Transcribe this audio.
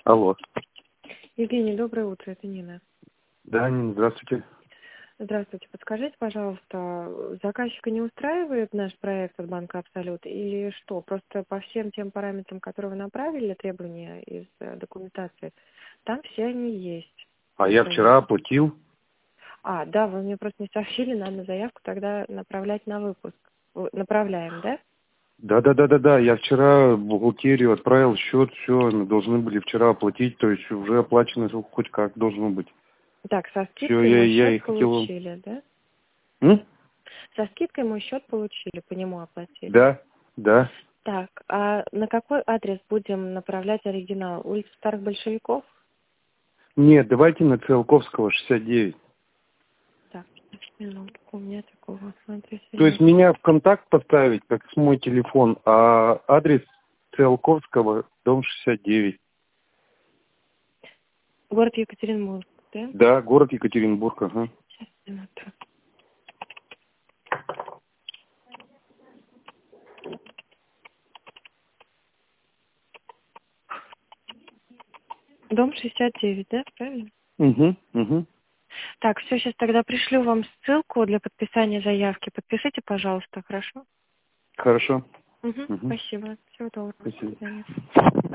Алло. Евгений, доброе утро, это Нина. Да, Нина, здравствуйте. Здравствуйте. Подскажите, пожалуйста, заказчика не устраивает наш проект от банка «Абсолют» или что? Просто по всем тем параметрам, которые вы направили, требования из документации, там все они есть. А я вчера оплатил. Да, вы мне просто не сообщили, надо заявку тогда направлять на выпуск. Направляем, да? Да. Я вчера в бухгалтерию отправил счет, все, мы должны были вчера оплатить, то есть уже оплачено хоть как должно быть. Так, со Все, скидкой мы я и счет хотел... получили, да? Со скидкой мы счет получили, по нему оплатили. Да. Так, а на какой адрес будем направлять оригинал? Улица Старых Большевиков? Нет, давайте на Циолковского, 69. Так, минутку, у меня такого адреса То есть нет. меня в контакт поставить, как с мой телефон, а адрес Циолковского, дом 69. Город Екатеринбург, да? Да, город Екатеринбург, ага. Сейчас, минуту. Дом 69, да, правильно? Угу. Так, все, сейчас тогда пришлю вам ссылку для подписания заявки. Подпишите, пожалуйста, хорошо? Хорошо. Спасибо. Всего доброго. До Спасибо. свидания.